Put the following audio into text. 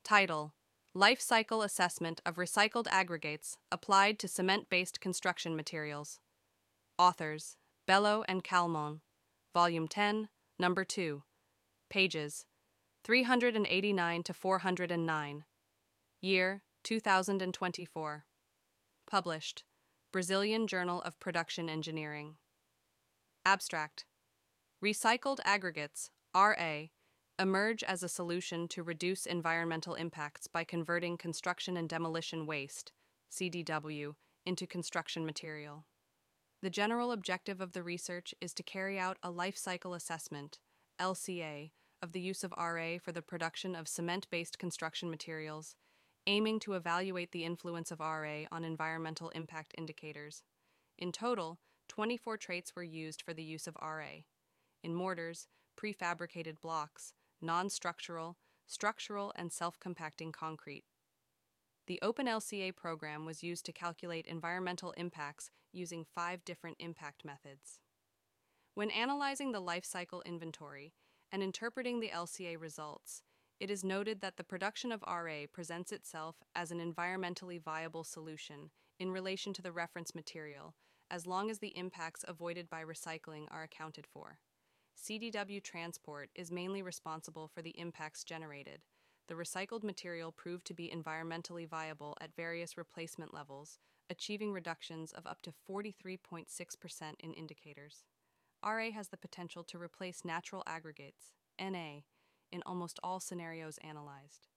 Title: Life Cycle Assessment of Recycled Aggregates Applied to Cement-Based Construction Materials. Authors: Bello and Calmon. Volume 10, Number 2. Pages: 389 to 409. Year: 2024. Published: Brazilian Journal of Production Engineering. Abstract: Recycled aggregates, RA, emerge as a solution to reduce environmental impacts by converting construction and demolition waste, CDW, into construction material. The general objective of the research is to carry out a life cycle assessment, LCA, of the use of RA for the production of cement-based construction materials, aiming to evaluate the influence of RA on environmental impact indicators. In total, 24 traits were used for the use of RA. In mortars, prefabricated blocks, non-structural, structural, and self-compacting concrete. The OpenLCA program was used to calculate environmental impacts using 5 different impact methods. When analyzing the life cycle inventory and interpreting the LCA results, it is noted that the production of RA presents itself as an environmentally viable solution in relation to the reference material, as long as the impacts avoided by recycling are accounted for. CDW transport is mainly responsible for the impacts generated. The recycled material proved to be environmentally viable at various replacement levels, achieving reductions of up to 43.6% in indicators. RA has the potential to replace natural aggregates, NA, in almost all scenarios analyzed.